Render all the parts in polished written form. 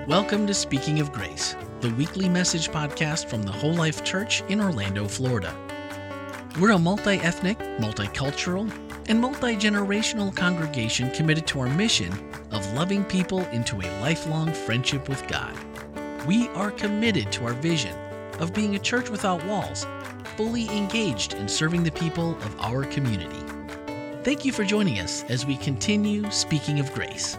Welcome to Speaking of Grace, the weekly message podcast from the Whole Life Church in Orlando, Florida. We're a multi-ethnic, multicultural, and multi-generational congregation committed to our mission of loving people into a lifelong friendship with God. We are committed to our vision of being a church without walls, fully engaged in serving the people of our community. Thank you for joining us as we continue Speaking of Grace.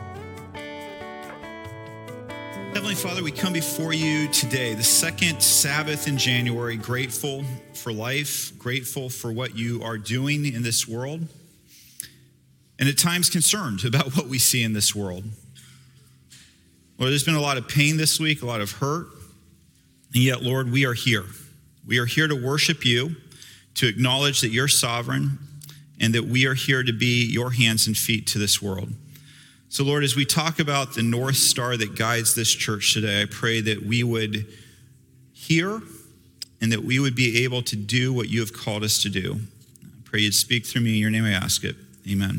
Heavenly Father, we come before you today, the second Sabbath in January, grateful for life, grateful for what you are doing in this world, and at times concerned about what we see in this world. Lord, there's been a lot of pain this week, a lot of hurt, and yet, Lord, we are here. We are here to worship you, to acknowledge that you're sovereign, and that we are here to be your hands and feet to this world. So, Lord, as we talk about the North Star that guides this church today, I pray that we would hear and that we would be able to do what you have called us to do. I pray you'd speak through me. In your name I ask it. Amen.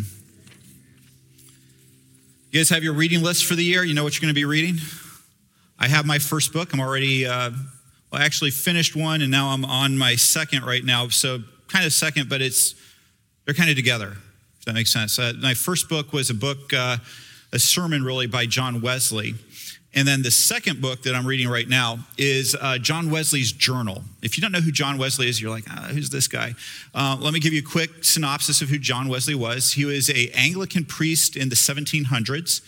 You guys have your reading list for the year? You know what you're going to be reading? I have my first book. I'm already, I actually finished one, and now I'm on my second right now. So kind of second, but they're kind of together. That makes sense. My first book was a sermon really by John Wesley. And then the second book that I'm reading right now is John Wesley's journal. If you don't know who John Wesley is, you're like, who's this guy? Let me give you a quick synopsis of who John Wesley was. He was an Anglican priest in the 1700s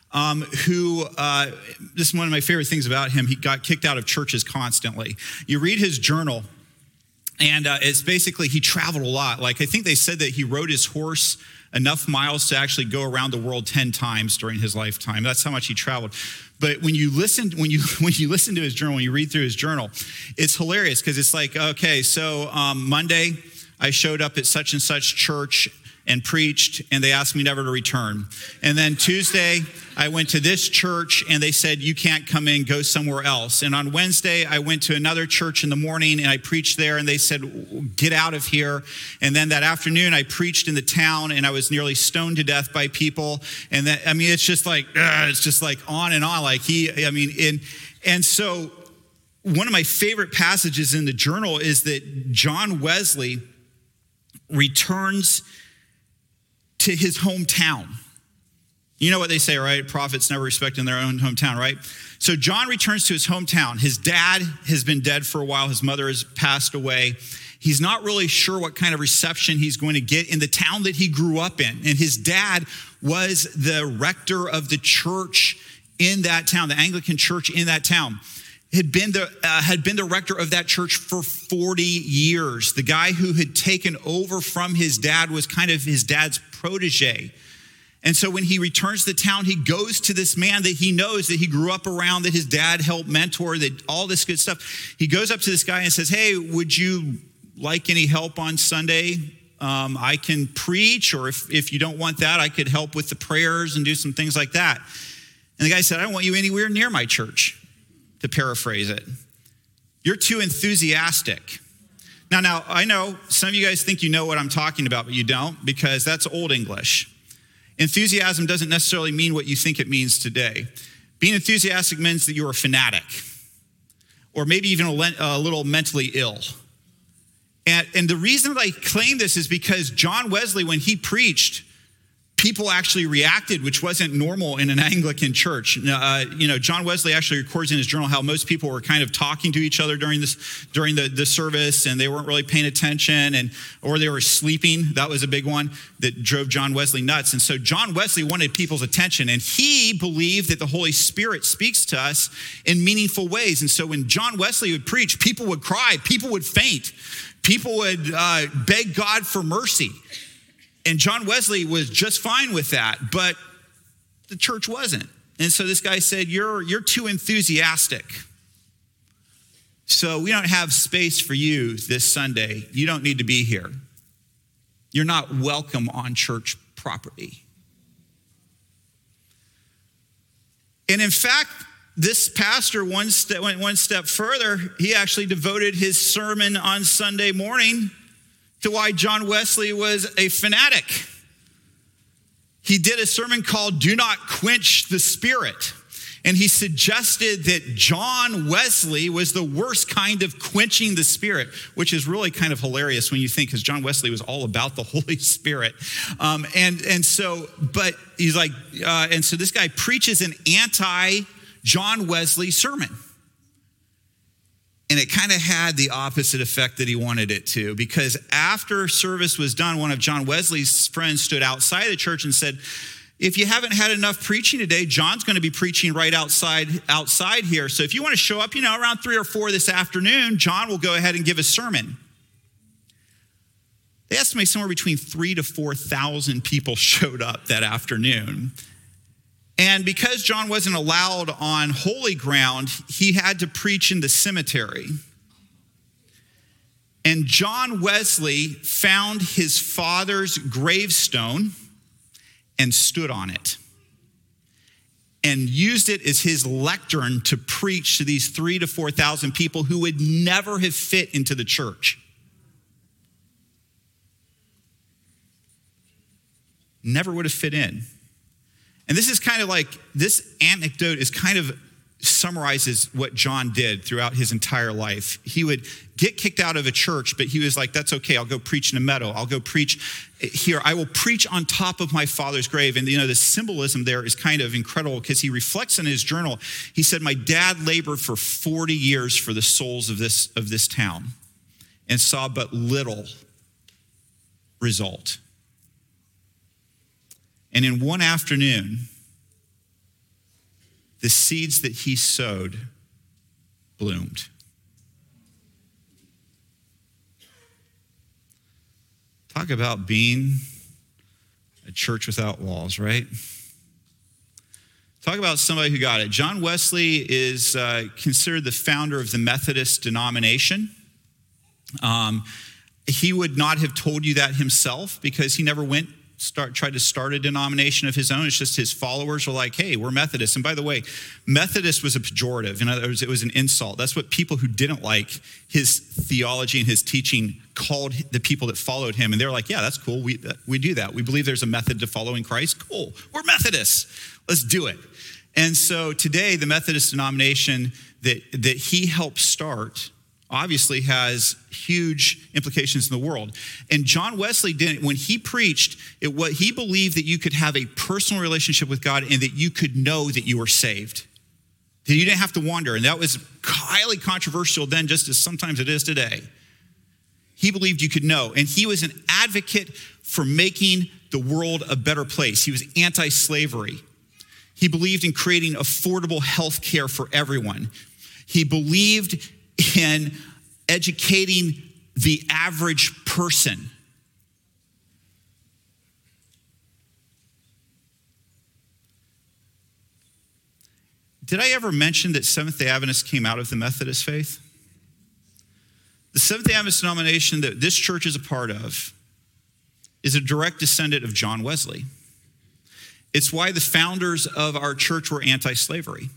this is one of my favorite things about him. He got kicked out of churches constantly. You read his journal, and it's basically, he traveled a lot. Like, I think they said that he rode his horse enough miles to actually go around the world 10 times during his lifetime. That's how much he traveled. But when you listen to his journal, when you read through his journal, it's hilarious because it's like, okay, so Monday I showed up at such and such church and preached, and they asked me never to return. And then Tuesday, I went to this church, and they said, you can't come in, go somewhere else. And on Wednesday, I went to another church in the morning, and I preached there, and they said, get out of here. And then that afternoon, I preached in the town, and I was nearly stoned to death by people. And it's just like on and on. And so one of my favorite passages in the journal is that John Wesley returns to his hometown. You know what they say, right? Prophets never respect in their own hometown, right? So John returns to his hometown. His dad has been dead for a while. His mother has passed away. He's not really sure what kind of reception he's going to get in the town that he grew up in. And his dad was the rector of the church in that town, the Anglican church in that town. Had been the rector of that church for 40 years. The guy who had taken over from his dad was kind of his dad's protege. And so when he returns to the town, he goes to this man that he knows, that he grew up around, that his dad helped mentor, that all this good stuff. He goes up to this guy and says, hey, would you like any help on Sunday? I can preach, or if you don't want that, I could help with the prayers and do some things like that. And the guy said, I don't want you anywhere near my church, to paraphrase it. You're too enthusiastic. Now, I know some of you guys think you know what I'm talking about, but you don't, because that's old English. Enthusiasm doesn't necessarily mean what you think it means today. Being enthusiastic means that you're a fanatic, or maybe even a little mentally ill. And the reason that I claim this is because John Wesley, when he preached, people actually reacted, which wasn't normal in an Anglican church. John Wesley actually records in his journal how most people were kind of talking to each other during the service, and they weren't really paying attention, or they were sleeping. That was a big one that drove John Wesley nuts. And so John Wesley wanted people's attention, and he believed that the Holy Spirit speaks to us in meaningful ways. And so when John Wesley would preach, people would cry, people would faint, people would beg God for mercy. And John Wesley was just fine with that, but the church wasn't. And so this guy said, you're too enthusiastic. So we don't have space for you this Sunday. You don't need to be here. You're not welcome on church property. And in fact, this pastor went one step further. He actually devoted his sermon on Sunday morning to why John Wesley was a fanatic. He did a sermon called Do Not Quench the Spirit. And he suggested that John Wesley was the worst kind of quenching the Spirit, which is really kind of hilarious when you think, because John Wesley was all about the Holy Spirit. But he's like, and so this guy preaches an anti-John Wesley sermon. And it kind of had the opposite effect that he wanted it to, because after service was done, one of John Wesley's friends stood outside the church and said, if you haven't had enough preaching today, John's going to be preaching right outside here. So if you want to show up, around 3 or 4 this afternoon, John will go ahead and give a sermon. They estimate somewhere between 3,000 to 4,000 people showed up that afternoon. And because John wasn't allowed on holy ground, he had to preach in the cemetery. And John Wesley found his father's gravestone and stood on it and used it as his lectern to preach to these 3,000 to 4,000 people who would never have fit into the church. Never would have fit in. And this is kind of like, this anecdote is kind of summarizes what John did throughout his entire life. He would get kicked out of a church, but he was like, that's okay, I'll go preach in a meadow. I'll go preach here. I will preach on top of my father's grave. And the symbolism there is kind of incredible, because he reflects in his journal. He said, my dad labored for 40 years for the souls of this town and saw but little result. And in one afternoon, the seeds that he sowed bloomed. Talk about being a church without walls, right? Talk about somebody who got it. John Wesley is considered the founder of the Methodist denomination. He would not have told you that himself, because he never tried to start a denomination of his own. It's just his followers were like, hey, we're Methodists. And by the way, Methodist was a pejorative. In other words, it was an insult. That's what people who didn't like his theology and his teaching called the people that followed him. And they were like, yeah, that's cool. We do that. We believe there's a method to following Christ. Cool. We're Methodists. Let's do it. And so today, the Methodist denomination that he helped start obviously has huge implications in the world. And John Wesley didn't, when he preached, he believed that you could have a personal relationship with God and that you could know that you were saved. That you didn't have to wonder. And that was highly controversial then, just as sometimes it is today. He believed you could know. And he was an advocate for making the world a better place. He was anti-slavery. He believed in creating affordable health care for everyone. He believed in educating the average person. Did I ever mention that Seventh-day Adventists came out of the Methodist faith? The Seventh-day Adventist denomination that this church is a part of is a direct descendant of John Wesley. It's why the founders of our church were anti-slavery.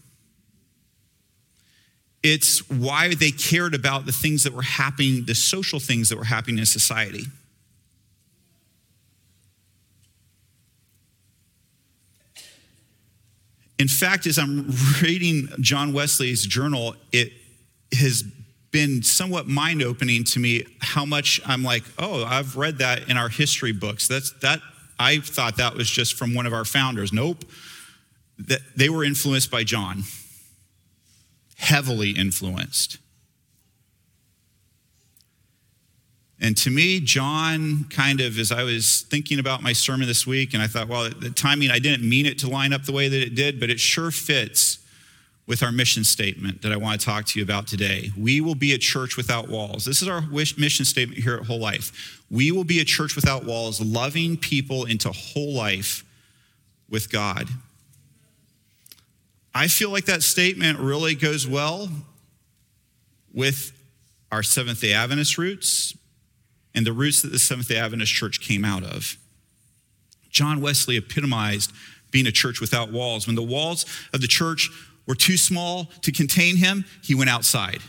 It's why they cared about the things that were happening, the social things that were happening in society. In fact, as I'm reading John Wesley's journal, it has been somewhat mind-opening to me how much I'm like, oh, I've read that in our history books. I thought that was just from one of our founders. Nope. That they were influenced by John. Heavily influenced. And to me, John kind of, as I was thinking about my sermon this week, and I thought, well, the timing, I didn't mean it to line up the way that it did, but it sure fits with our mission statement that I want to talk to you about today. We will be a church without walls. This is our mission statement here at Whole Life. We will be a church without walls, loving people into whole life with God. I feel like that statement really goes well with our Seventh-day Adventist roots and the roots that the Seventh-day Adventist church came out of. John Wesley epitomized being a church without walls. When the walls of the church were too small to contain him, he went outside.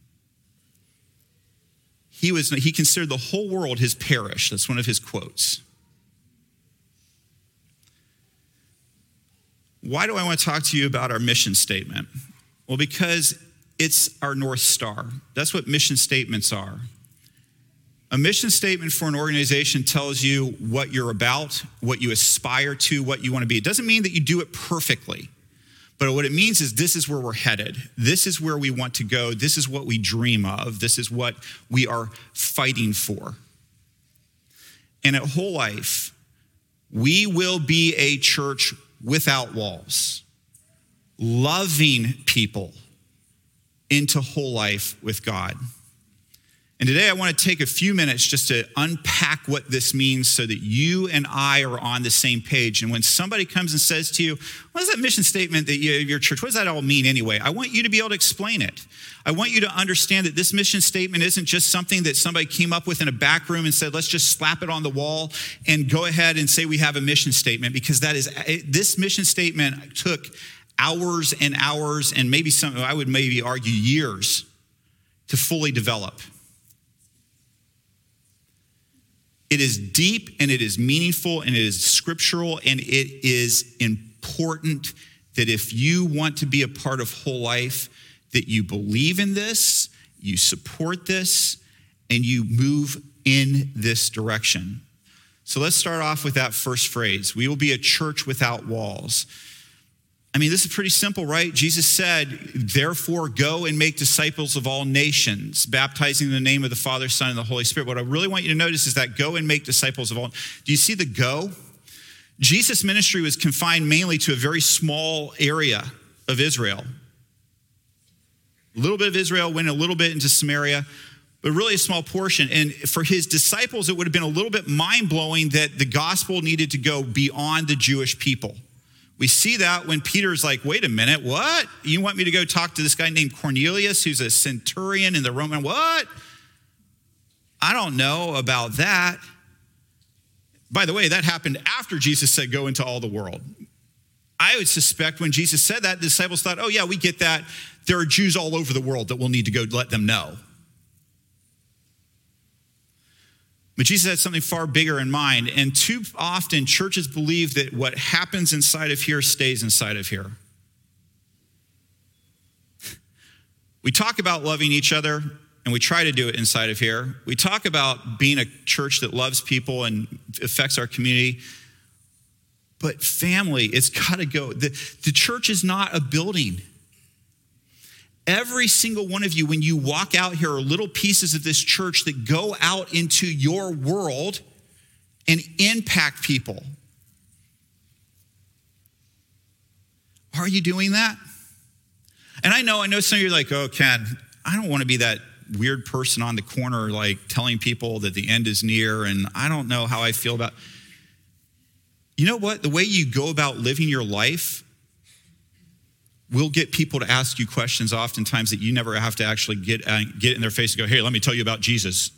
He considered the whole world his parish. That's one of his quotes. why do I want to talk to you about our mission statement? Well, because it's our North Star. That's what mission statements are. A mission statement for an organization tells you what you're about, what you aspire to, what you want to be. It doesn't mean that you do it perfectly, but what it means is this is where we're headed. This is where we want to go. This is what we dream of. This is what we are fighting for. And at Whole Life, we will be a church without walls, loving people into whole life with God. And today I want to take a few minutes just to unpack what this means so that you and I are on the same page. And when somebody comes and says to you, what is that mission statement that your church, what does that all mean anyway? I want you to be able to explain it. I want you to understand that this mission statement isn't just something that somebody came up with in a back room and said, let's just slap it on the wall and go ahead and say we have a mission statement, because this mission statement took hours and hours and I would maybe argue years to fully develop. It is deep and it is meaningful and it is scriptural, and it is important that if you want to be a part of Whole Life, that you believe in this, you support this, and you move in this direction. So let's start off with that first phrase. We will be a church without walls. I mean, this is pretty simple, right? Jesus said, therefore, go and make disciples of all nations, baptizing in the name of the Father, Son, and the Holy Spirit. What I really want you to notice is that go and make disciples of all. Do you see the go? Jesus' ministry was confined mainly to a very small area of Israel. A little bit of Israel, went a little bit into Samaria, but really a small portion. And for his disciples, it would have been a little bit mind-blowing that the gospel needed to go beyond the Jewish people. We see that when Peter's like, wait a minute, what? You want me to go talk to this guy named Cornelius, who's a centurion in the Roman, what? I don't know about that. By the way, that happened after Jesus said, go into all the world. I would suspect when Jesus said that, the disciples thought, oh yeah, we get that. There are Jews all over the world that we'll need to go let them know. But Jesus had something far bigger in mind, and too often churches believe that what happens inside of here stays inside of here. We talk about loving each other, and we try to do it inside of here. We talk about being a church that loves people and affects our community. But family, it's got to go. The church is not a building. Every single one of you, when you walk out here, are little pieces of this church that go out into your world and impact people. Are you doing that? And I know some of you are like, oh, Ken, I don't want to be that weird person on the corner, like telling people that the end is near, and I don't know how I feel about. You know what? The way you go about living your life will get people to ask you questions oftentimes that you never have to actually get in their face and go, hey, let me tell you about Jesus.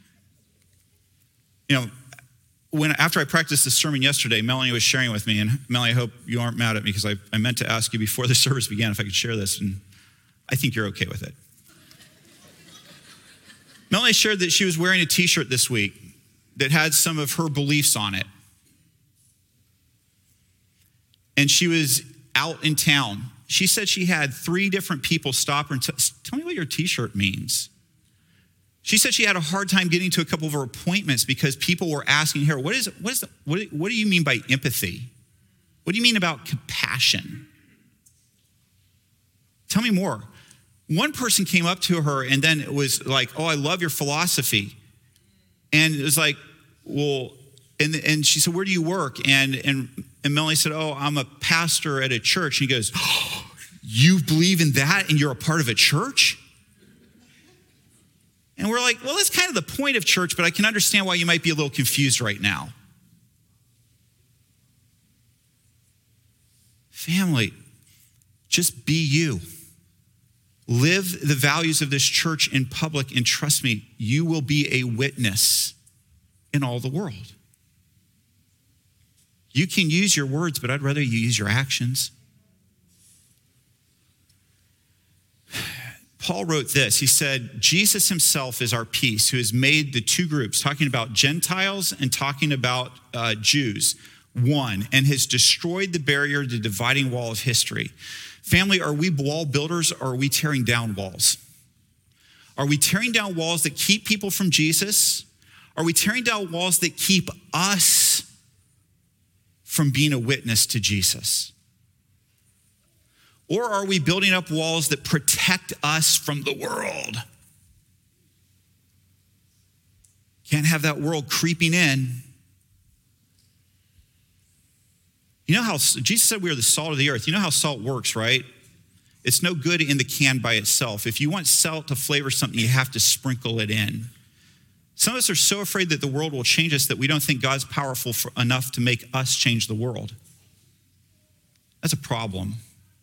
You know, after I practiced this sermon yesterday, Melanie was sharing with me, and Melanie, I hope you aren't mad at me because I meant to ask you before the service began if I could share this, and I think you're okay with it. Melanie shared that she was wearing a t-shirt this week that had some of her beliefs on it. And she was out in town. She said she had 3 different people stop her and tell me what your t-shirt means. She said she had a hard time getting to a couple of her appointments because people were asking her, what do you mean by empathy? What do you mean about compassion? Tell me more. One person came up to her and then it was like, oh, I love your philosophy. And it was like, well, and she said, where do you work? And Melanie said, oh, I'm a pastor at a church. And he goes, oh, you believe in that and you're a part of a church? And we're like, well, that's kind of the point of church, but I can understand why you might be a little confused right now. Family, just be you. Live the values of this church in public, and trust me, you will be a witness in all the world. You can use your words, but I'd rather you use your actions. Paul wrote this. He said, Jesus himself is our peace, who has made the 2 groups, talking about Gentiles and talking about Jews, won and has destroyed the barrier, the dividing wall of history. Family, are we wall builders or are we tearing down walls? Are we tearing down walls that keep people from Jesus? Are we tearing down walls that keep us from being a witness to Jesus? Or are we building up walls that protect us from the world? Can't have that world creeping in. You know how Jesus said we are the salt of the earth. You know how salt works, right? It's no good in the can by itself. If you want salt to flavor something, you have to sprinkle it in. Some of us are so afraid that the world will change us that we don't think God's powerful enough to make us change the world. That's a problem.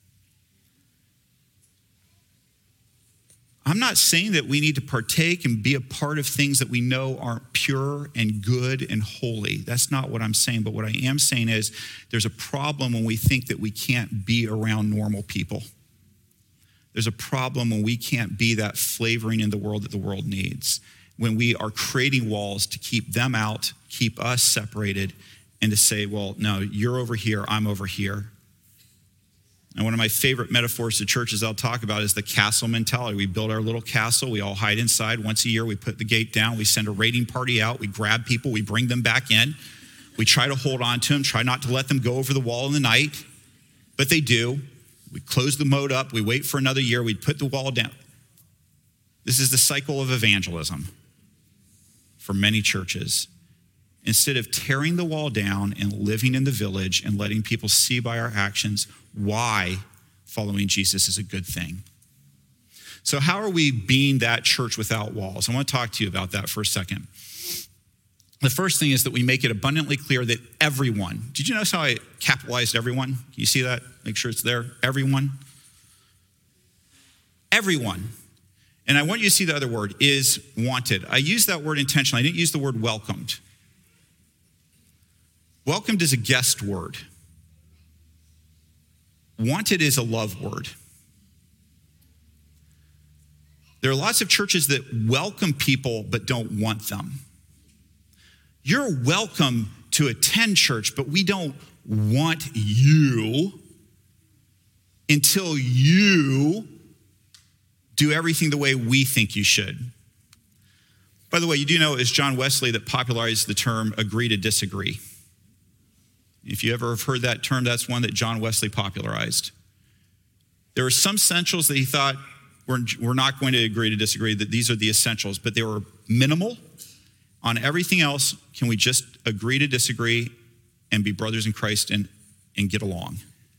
I'm not saying that we need to partake and be a part of things that we know aren't pure and good and holy. That's not what I'm saying. But what I am saying is there's a problem when we think that we can't be around normal people. There's a problem when we can't be that flavoring in the world that the world needs. When we are creating walls to keep them out, keep us separated, and to say, well, no, you're over here, I'm over here. And one of my favorite metaphors to churches I'll talk about is the castle mentality. We build our little castle. We all hide inside. Once a year, we put the gate down. We send a raiding party out. We grab people. We bring them back in. We try to hold on to them, try not to let them go over the wall in the night. But they do. We close the moat up. We wait for another year. We put the wall down. This is the cycle of evangelism for many churches. Instead of tearing the wall down and living in the village and letting people see by our actions why following Jesus is a good thing. So how are we being that church without walls? I want to talk to you about that for a second. The first thing is that we make it abundantly clear that everyone, did you notice how I capitalized everyone? Can you see that? Make sure it's there. Everyone. Everyone. And I want you to see the other word, is wanted. I used that word intentionally. I didn't use the word welcomed. Welcomed is a guest word. Wanted is a love word. There are lots of churches that welcome people but don't want them. You're welcome to attend church, but we don't want you until you do everything the way we think you should. By the way, you do know it was John Wesley that popularized the term agree to disagree. If you ever have heard that term, that's one that John Wesley popularized. There were some essentials that he thought we're not going to agree to disagree, that these are the essentials, but they were minimal. On everything else, can we just agree to disagree and be brothers in Christ and get along?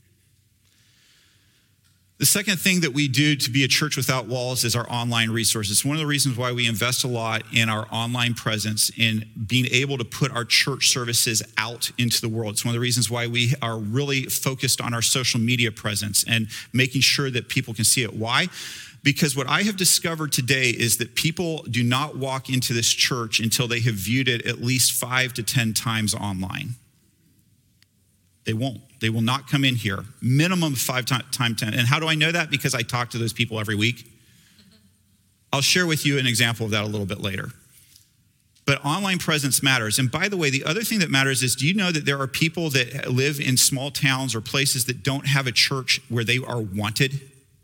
The second thing that we do to be a church without walls is our online resources. One of the reasons why we invest a lot in our online presence, in being able to put our church services out into the world. It's one of the reasons why we are really focused on our social media presence and making sure that people can see it. Why? Because what I have discovered today is that people do not walk into this church until they have viewed it at least 5 to 10 times online. They won't. They will not come in here. Minimum 5 times 10. And how do I know that? Because I talk to those people every week. I'll share with you an example of that a little bit later. But online presence matters. And by the way, the other thing that matters is, do you know that there are people that live in small towns or places that don't have a church where they are wanted?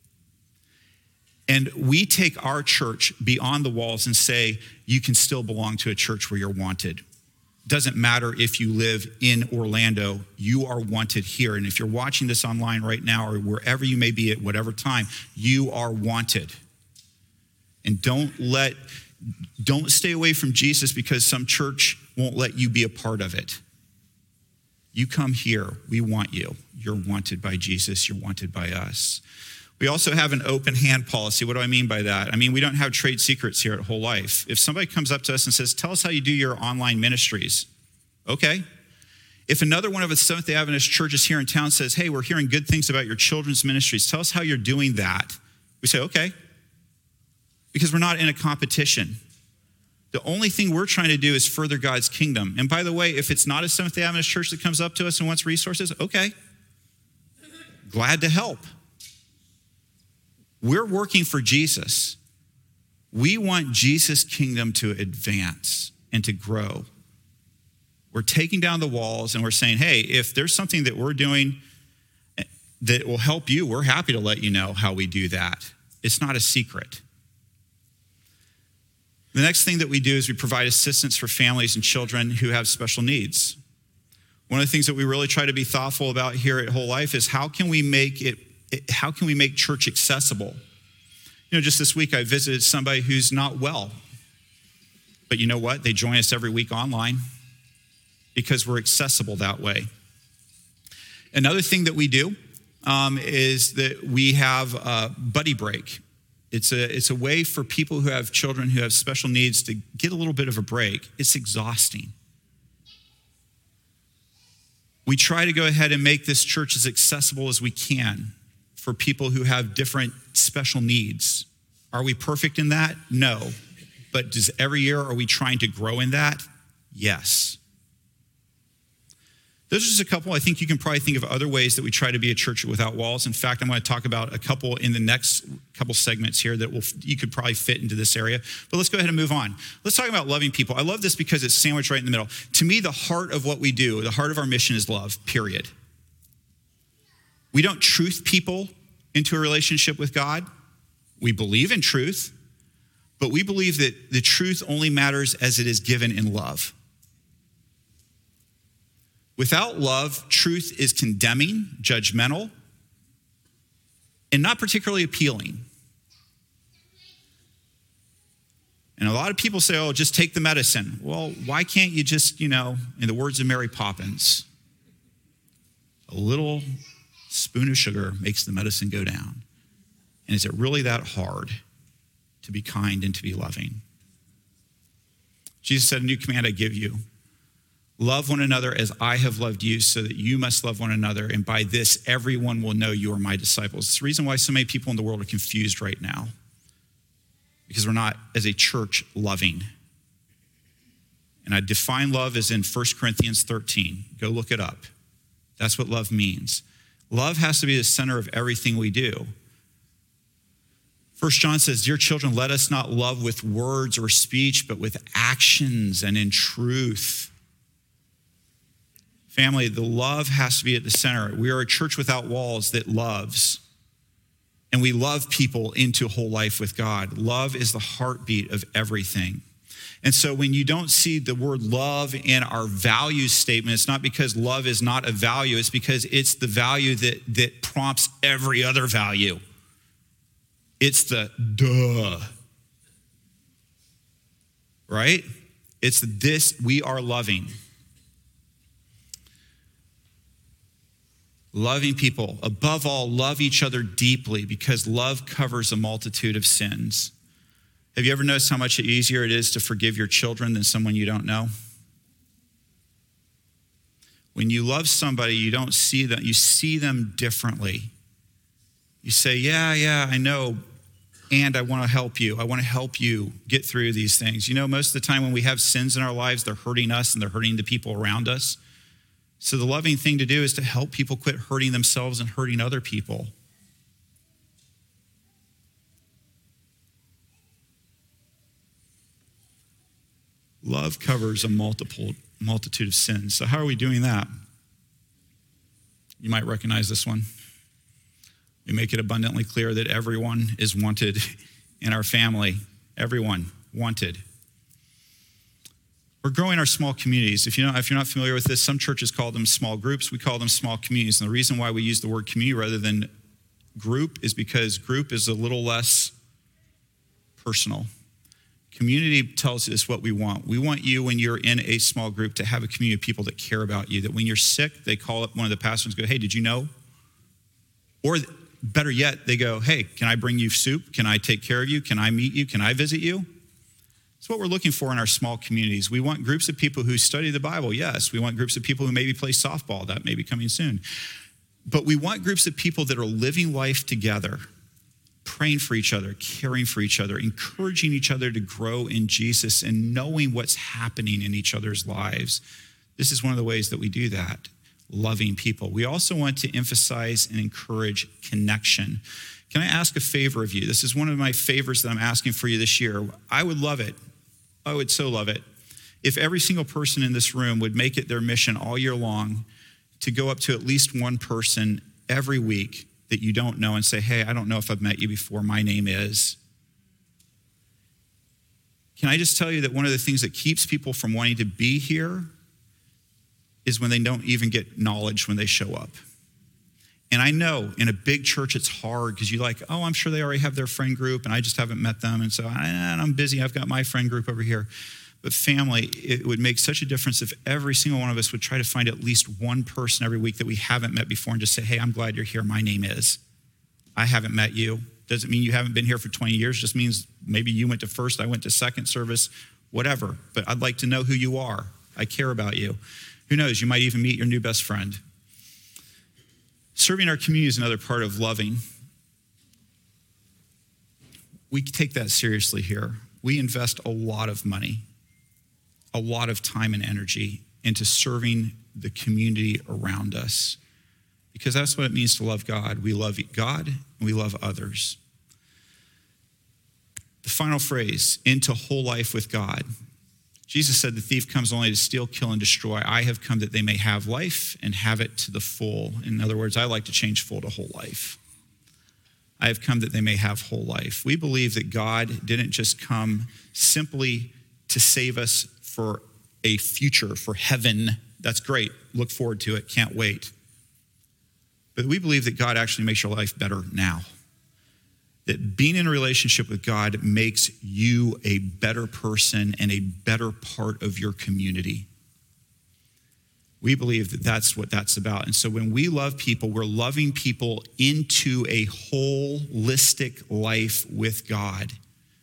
And we take our church beyond the walls and say, you can still belong to a church where you're wanted. Doesn't matter if you live in Orlando, you are wanted here. And if you're watching this online right now or wherever you may be at whatever time, you are wanted. And don't stay away from Jesus because some church won't let you be a part of it. You come here, we want you. You're wanted by Jesus, you're wanted by us. We also have an open hand policy. What do I mean by that? I mean, we don't have trade secrets here at Whole Life. If somebody comes up to us and says, tell us how you do your online ministries, okay. If another one of the Seventh-day Adventist churches here in town says, hey, we're hearing good things about your children's ministries, tell us how you're doing that. We say, okay, because we're not in a competition. The only thing we're trying to do is further God's kingdom. And by the way, if it's not a Seventh-day Adventist church that comes up to us and wants resources, okay, glad to help. We're working for Jesus. We want Jesus' kingdom to advance and to grow. We're taking down the walls and we're saying, hey, if there's something that we're doing that will help you, we're happy to let you know how we do that. It's not a secret. The next thing that we do is we provide assistance for families and children who have special needs. One of the things that we really try to be thoughtful about here at Whole Life is how can we make church accessible? Just this week I visited somebody who's not well. But you know what? They join us every week online because we're accessible that way. Another thing that we do is that we have a buddy break. It's a way for people who have children who have special needs to get a little bit of a break. It's exhausting. We try to go ahead and make this church as accessible as we can for people who have different special needs. Are we perfect in that? No. But every year, are we trying to grow in that? Yes. Those are just a couple. I think you can probably think of other ways that we try to be a church without walls. In fact, I'm going to talk about a couple in the next couple segments here that you could probably fit into this area. But let's go ahead and move on. Let's talk about loving people. I love this because it's sandwiched right in the middle. To me, the heart of what we do, the heart of our mission is love, period. We don't truth people into a relationship with God. We believe in truth, but we believe that the truth only matters as it is given in love. Without love, truth is condemning, judgmental, and not particularly appealing. And a lot of people say, oh, just take the medicine. Well, why can't you just, in the words of Mary Poppins, a little spoon of sugar makes the medicine go down. And is it really that hard to be kind and to be loving? Jesus said, a new command I give you. Love one another as I have loved you, so that you must love one another. And by this, everyone will know you are my disciples. It's the reason why so many people in the world are confused right now. Because we're not, as a church, loving. And I define love as in 1 Corinthians 13. Go look it up. That's what love means. Love has to be the center of everything we do. 1 John says, dear children, let us not love with words or speech, but with actions and in truth. Family, the love has to be at the center. We are a church without walls that loves. And we love people into whole life with God. Love is the heartbeat of everything. And so when you don't see the word love in our value statement, it's not because love is not a value. It's because it's the value that prompts every other value. It's the duh. Right? It's this, we are loving. Loving people. Above all, love each other deeply because love covers a multitude of sins. Have you ever noticed how much easier it is to forgive your children than someone you don't know? When you love somebody, you don't see them, you see them differently. You say, yeah, I know, and I want to help you. I want to help you get through these things. Most of the time when we have sins in our lives, they're hurting us and they're hurting the people around us. So the loving thing to do is to help people quit hurting themselves and hurting other people. Love covers a multitude of sins. So how are we doing that? You might recognize this one. We make it abundantly clear that everyone is wanted in our family. Everyone wanted. We're growing our small communities. If you're not familiar with this, some churches call them small groups. We call them small communities. And the reason why we use the word community rather than group is because group is a little less personal. Community tells us what we want. We want you, when you're in a small group, to have a community of people that care about you, that when you're sick, they call up one of the pastors and go, hey, did you know? Or better yet, they go, hey, can I bring you soup? Can I take care of you? Can I meet you? Can I visit you? It's what we're looking for in our small communities. We want groups of people who study the Bible, yes. We want groups of people who maybe play softball. That may be coming soon. But we want groups of people that are living life together, praying for each other, caring for each other, encouraging each other to grow in Jesus and knowing what's happening in each other's lives. This is one of the ways that we do that, loving people. We also want to emphasize and encourage connection. Can I ask a favor of you? This is one of my favors that I'm asking for you this year. I would love it. I would so love it If every single person in this room would make it their mission all year long to go up to at least one person every week that you don't know and say, hey, I don't know if I've met you before, my name is. Can I just tell you that one of the things that keeps people from wanting to be here is when they don't even get knowledge when they show up. And I know in a big church it's hard because you're like, oh, I'm sure they already have their friend group and I just haven't met them. And so I'm busy, I've got my friend group over here. But family, it would make such a difference if every single one of us would try to find at least one person every week that we haven't met before and just say, hey, I'm glad you're here. My name is. I haven't met you. Doesn't mean you haven't been here for 20 years. Just means maybe you went to first, I went to second service, whatever. But I'd like to know who you are. I care about you. Who knows, you might even meet your new best friend. Serving our community is another part of loving. We take that seriously here. We invest a lot of money, a lot of time and energy into serving the community around us because that's what it means to love God. We love God and we love others. The final phrase, into whole life with God. Jesus said the thief comes only to steal, kill, and destroy. I have come that they may have life and have it to the full. In other words, I like to change full to whole life. I have come that they may have whole life. We believe that God didn't just come simply to save us for a future, for heaven. That's great. Look forward to it. Can't wait. But we believe that God actually makes your life better now. That being in a relationship with God makes you a better person and a better part of your community. We believe that that's what that's about. And so when we love people, we're loving people into a holistic life with God.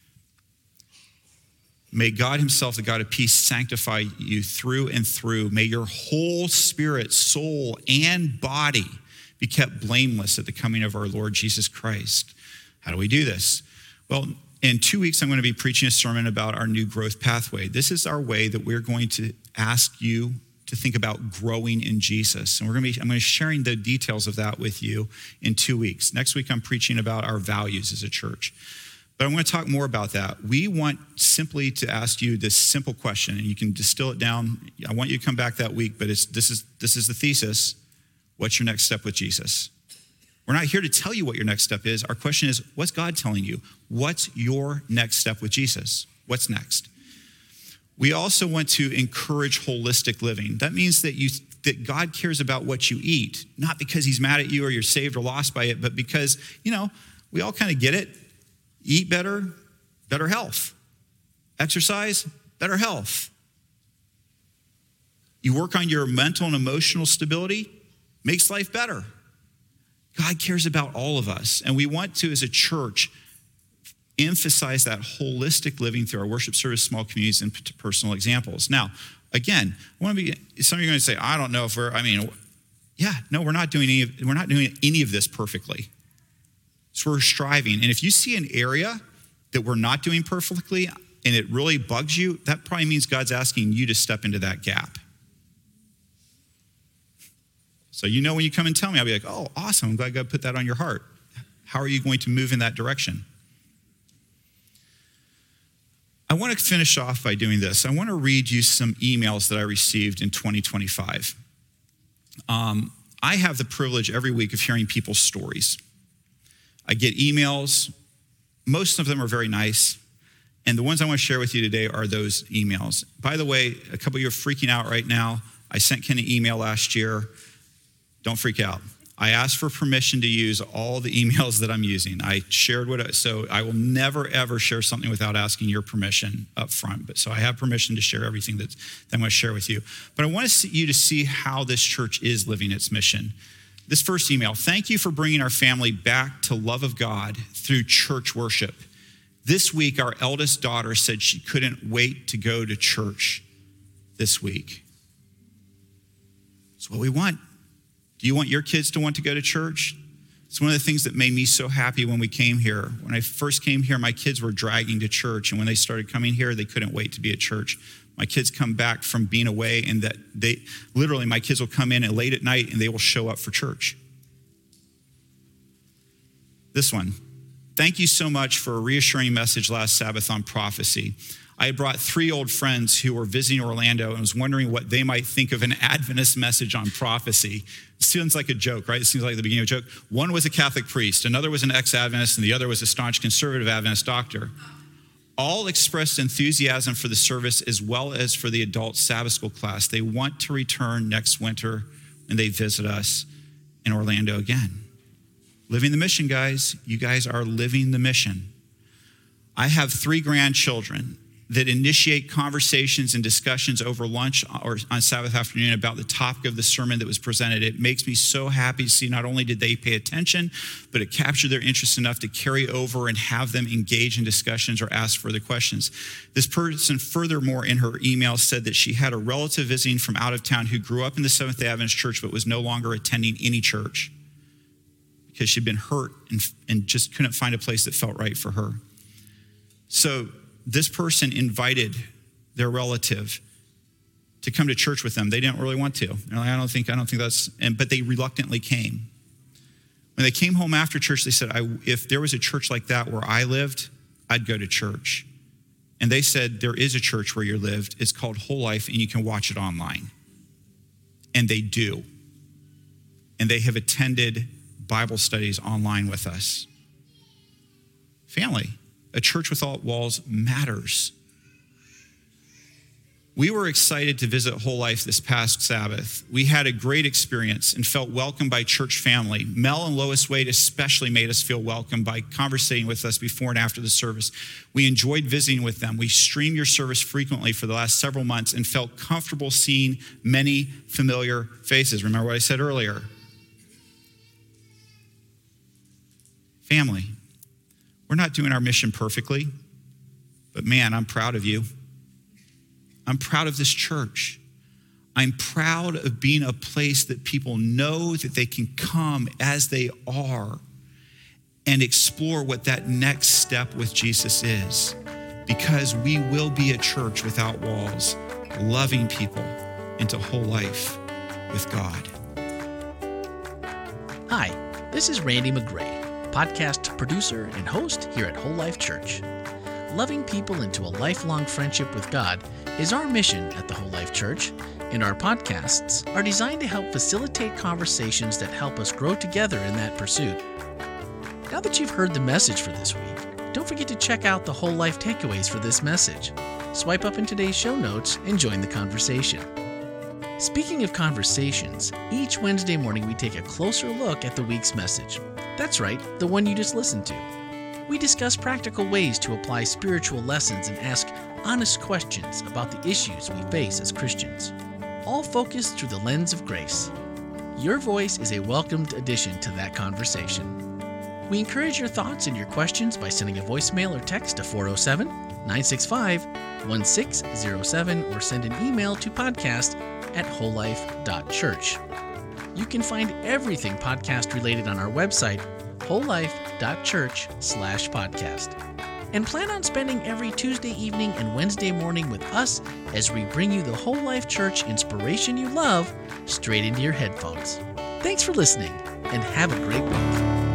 May God himself, the God of peace, sanctify you through and through. May your whole spirit, soul, and body be kept blameless at the coming of our Lord Jesus Christ. How do we do this? Well, in 2 weeks, I'm going to be preaching a sermon about our new growth pathway. This is our way that we're going to ask you to think about growing in Jesus. And I'm going to be sharing the details of that with you in 2 weeks. Next week, I'm preaching about our values as a church. But I'm going to talk more about that. We want simply to ask you this simple question, and you can distill it down. I want you to come back that week, but this is the thesis. What's your next step with Jesus? We're not here to tell you what your next step is. Our question is, what's God telling you? What's your next step with Jesus? What's next? We also want to encourage holistic living. That means that God cares about what you eat, not because he's mad at you or you're saved or lost by it, but because, we all kind of get it. Eat better, better health. Exercise, better health. You work on your mental and emotional stability, makes life better. God cares about all of us, and we want to, as a church, emphasize that holistic living through our worship service, small communities, and personal examples. Now, again, some of you are going to say, I don't know if we're not doing any of this perfectly. So we're striving, and if you see an area that we're not doing perfectly and it really bugs you, that probably means God's asking you to step into that gap. So when you come and tell me, I'll be like, oh, awesome. I'm glad God put that on your heart. How are you going to move in that direction? I want to finish off by doing this. I want to read you some emails that I received in 2025. I have the privilege every week of hearing people's stories. I get emails. Most of them are very nice. And the ones I want to share with you today are those emails. By the way, a couple of you are freaking out right now. I sent Ken an email last year. Don't freak out. I asked for permission to use all the emails that I'm using. I shared so I will never, ever share something without asking your permission up front. So I have permission to share everything that I'm going to share with you. But I want you to see how this church is living its mission. This first email, thank you for bringing our family back to love of God through church worship. This week, our eldest daughter said she couldn't wait to go to church this week. It's what we want. Do you want your kids to want to go to church? It's one of the things that made me so happy when we came here. When I first came here, my kids were dragging to church. And when they started coming here, they couldn't wait to be at church. My kids come back from being away, and my kids will come in at late at night and they will show up for church. This one, Thank you so much for a reassuring message last Sabbath on prophecy. I had brought 3 old friends who were visiting Orlando and was wondering what they might think of an Adventist message on prophecy. It seems like a joke, right? It seems like the beginning of a joke. One was a Catholic priest, another was an ex-Adventist, and the other was a staunch conservative Adventist doctor. All expressed enthusiasm for the service as well as for the adult Sabbath school class. They want to return next winter when they visit us in Orlando again. Living the mission, guys. You guys are living the mission. I have 3 grandchildren that initiate conversations and discussions over lunch or on Sabbath afternoon about the topic of the sermon that was presented. It makes me so happy to see not only did they pay attention, but it captured their interest enough to carry over and have them engage in discussions or ask further questions. This person furthermore in her email said that she had a relative visiting from out of town who grew up in the Seventh-day Adventist church but was no longer attending any church because she'd been hurt and just couldn't find a place that felt right for her. So this person invited their relative to come to church with them. They didn't really want to. They're like, I don't think that's, but they reluctantly came. When they came home after church, they said, if there was a church like that where I lived, I'd go to church. And they said, there is a church where you lived. It's called Whole Life, and you can watch it online. And they do. And they have attended Bible studies online with us. Family. A church without walls matters. We were excited to visit Whole Life this past Sabbath. We had a great experience and felt welcomed by church family. Mel and Lois Wade especially made us feel welcome by conversating with us before and after the service. We enjoyed visiting with them. We streamed your service frequently for the last several months and felt comfortable seeing many familiar faces. Remember what I said earlier? Family. We're not doing our mission perfectly, but man, I'm proud of you. I'm proud of this church. I'm proud of being a place that people know that they can come as they are and explore what that next step with Jesus is, because we will be a church without walls, loving people into whole life with God. Hi, this is Randy McGray, podcast producer and host here at Whole Life Church. Loving people into a lifelong friendship with God is our mission at the Whole Life Church, and our podcasts are designed to help facilitate conversations that help us grow together in that pursuit. Now that you've heard the message for this week, don't forget to check out the Whole Life takeaways for this message. Swipe up in today's show notes and join the conversation. Speaking of conversations, each Wednesday morning we take a closer look at the week's message. That's right, the one you just listened to. We discuss practical ways to apply spiritual lessons and ask honest questions about the issues we face as Christians, all focused through the lens of grace. Your voice is a welcomed addition to that conversation. We encourage your thoughts and your questions by sending a voicemail or text to 407-965-1607 or send an email to podcast@wholelife.church. You can find everything podcast related on our website, wholelife.church/podcast. And plan on spending every Tuesday evening and Wednesday morning with us as we bring you the Whole Life Church inspiration you love straight into your headphones. Thanks for listening, and have a great week.